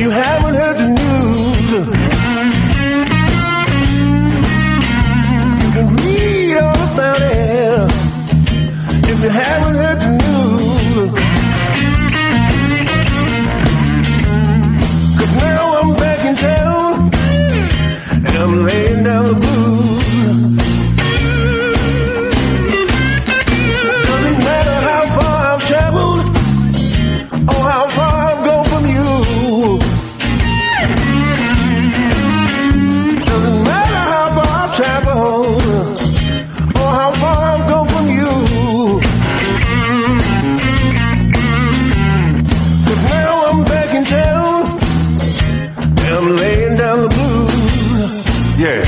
you haven't heard the news, you can read all about it. If you haven't heard the news, 'cause now I'm back in town and I'm laying down the blues. Doesn't matter how far I've traveled or how far I've gone from you. Doesn't matter how far I've traveled or how far I've gone from you. 'Cause now I'm back in town and I'm laying down the blues. Yeah.